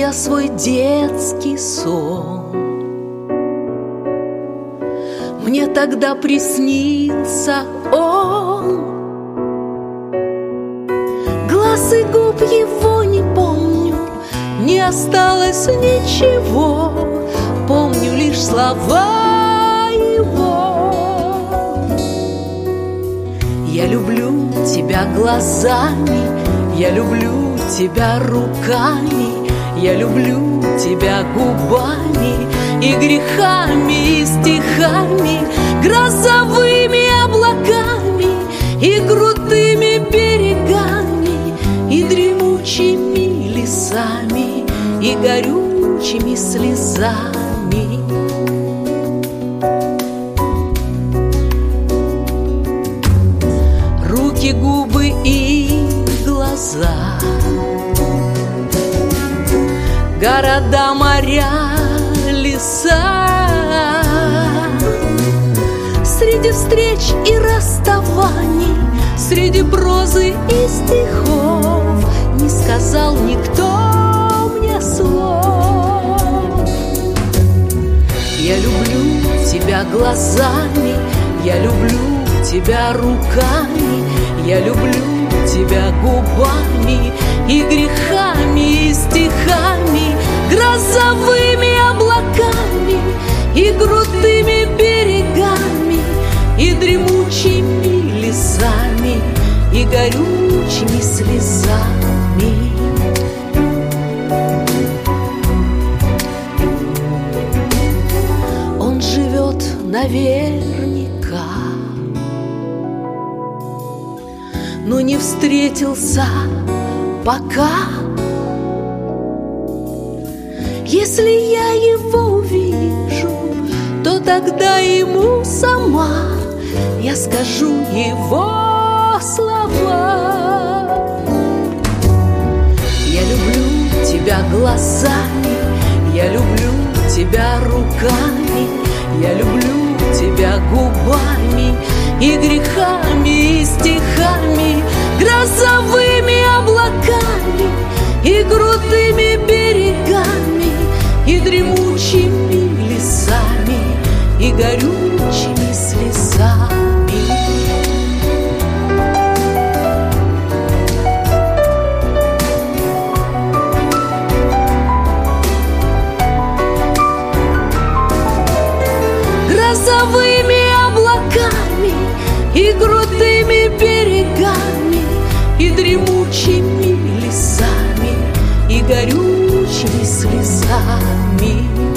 я свой детский сон. Мне тогда приснился он. Глаз и губ его не помню, не осталось ничего. Помню лишь слова его. Я люблю тебя глазами, я люблю тебя руками, я люблю тебя губами и грехами, и стихами, грозовыми облаками и крутыми берегами, и дремучими лесами, и горючими слезами. Руки, губы и глаза, города, моря, леса. Среди встреч и расставаний, среди прозы и стихов не сказал никто мне слов. Я люблю тебя глазами, я люблю тебя руками, я люблю тебя губами и грехами, и стихами, грозовыми облаками и крутыми берегами, и дремучими лесами, и горючими слезами. Он живет наверняка, но не встретился пока. Если я его увижу, то тогда ему сама я скажу его слова. Я люблю тебя глазами, я люблю тебя руками, я люблю тебя губами и грехами, и стихами, грозовыми облаками и крутыми берегами, и дремучими лесами, и горючими слезами. Грозовыми облаками и крутыми берегами, и дремучими лесами, и горючими слезами.